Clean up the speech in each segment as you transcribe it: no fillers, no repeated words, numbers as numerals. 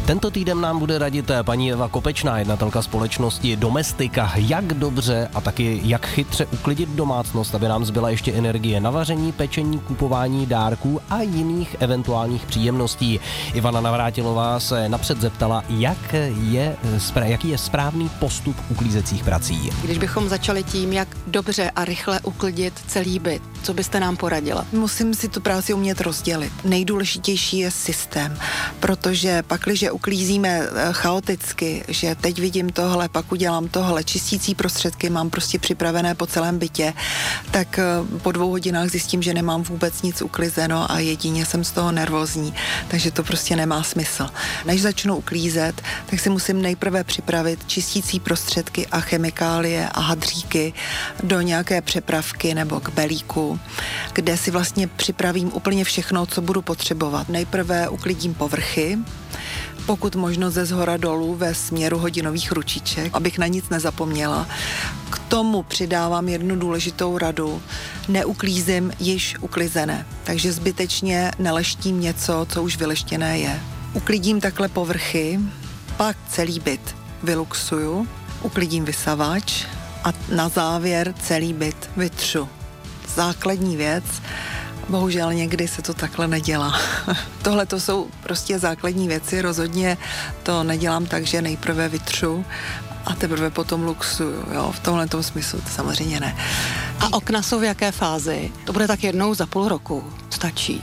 Tento týden nám bude radit paní Eva Kopečná, jednatelka společnosti Domestika, jak dobře a taky jak chytře uklidit domácnost, aby nám zbyla ještě energie na vaření, pečení, kupování dárků a jiných eventuálních příjemností. Ivana Navrátilová se napřed zeptala, jaký je správný postup uklízecích prací. Když bychom začali tím, jak dobře a rychle uklidit celý byt, co byste nám poradila? Musím si tu práci umět rozdělit. Nejdůležitější je systém, protože pakliže uklízíme chaoticky, že teď vidím tohle, pak udělám tohle, čistící prostředky mám prostě připravené po celém bytě, tak po 2 hodinách zjistím, že nemám vůbec nic uklizeno a jedině jsem z toho nervózní, takže to prostě nemá smysl. Než začnu uklízet, tak si musím nejprve připravit čistící prostředky a chemikálie a hadříky do nějaké přepravky nebo k belíku, kde si vlastně připravím úplně všechno, co budu potřebovat. Nejprve uklidím povrchy, pokud možno ze zhora dolů ve směru hodinových ručiček, abych na nic nezapomněla. K tomu přidávám jednu důležitou radu. Neuklízím již uklizené, takže zbytečně neleštím něco, co už vyleštěné je. Uklidím takhle povrchy, pak celý byt vyluxuju, uklidím vysavač a na závěr celý byt vytřu. Základní věc, bohužel někdy se to takhle nedělá. Tohle to jsou prostě základní věci, rozhodně to nedělám tak, že nejprve vytřu a teprve potom luxuju, jo, v tomhletom smyslu to samozřejmě ne. A okna jsou v jaké fázi? To bude tak jednou za půl roku, stačí.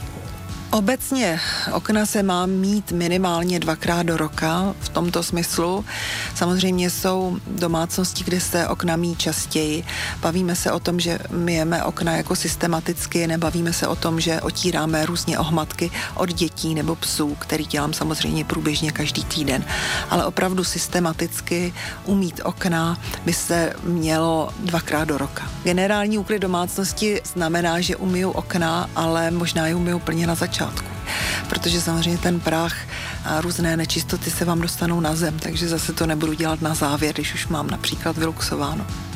Obecně okna se má mít minimálně 2krát do roka v tomto smyslu. Samozřejmě jsou domácnosti, kde se okna míjí častěji. Bavíme se o tom, že myjeme okna jako systematicky, nebavíme se o tom, že otíráme různě ohmatky od dětí nebo psů, který dělám samozřejmě průběžně každý týden. Ale opravdu systematicky umýt okna by se mělo 2krát do roka. Generální úklid domácnosti znamená, že umyju okna, ale možná je umyju plně na začátku. Protože samozřejmě ten prach a různé nečistoty se vám dostanou na zem, takže zase to nebudu dělat na závěr, když už mám například vyluxováno.